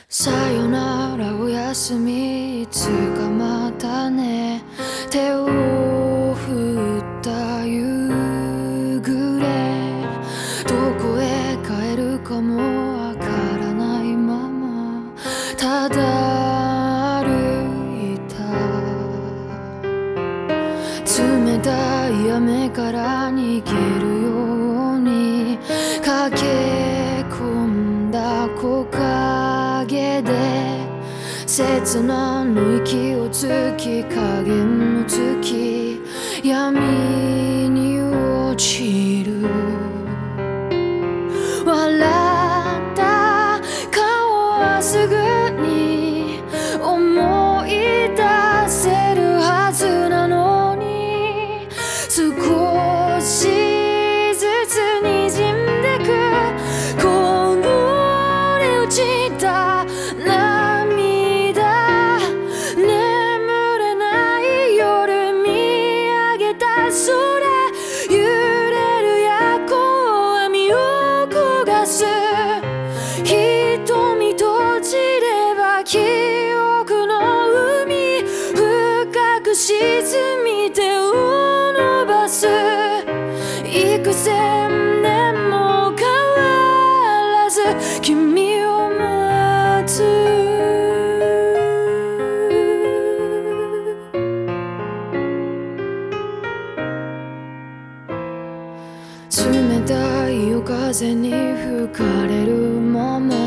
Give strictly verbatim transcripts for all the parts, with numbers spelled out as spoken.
さよならおやすみいつかまたね手を振った夕暮れどこへ帰るかもわからないままただ歩いた冷たい雨から逃げるように駆け込んだ木陰で切なの息をつき影もつき闇に落ちる笑った顔はすぐに思い出せるはずなのに少しずつ滲んでくこぼれ落ちた涙眠れない夜見上げた空揺れる夜行網を焦がす瞳閉じれば記憶の海深く沈み手を伸ばす幾千年も変わらず君を待つ冷たい夜風に吹かれるまま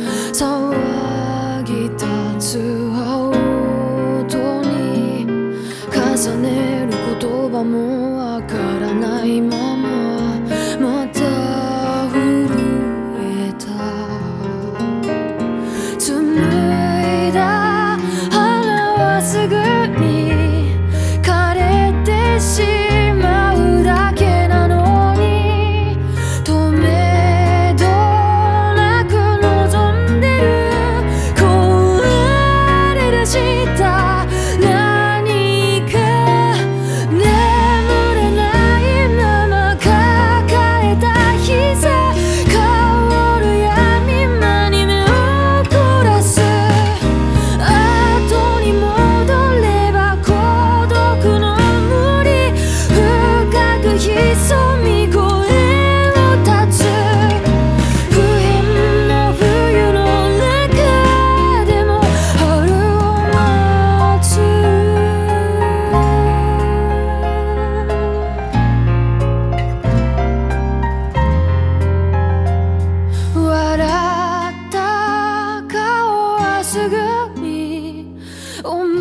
騒ぎ立つ青音に重ねる言葉もわからないまままた震えた紡いだ花はすぐに枯れてしまうだけなのに止めどなく望んでる壊れ出した何か眠れないまま抱えた膝香る闇間に目を凝らす後に戻れば孤独の森深く潜み声を立つ不変の冬の中でも春を待つ笑った顔はすぐに思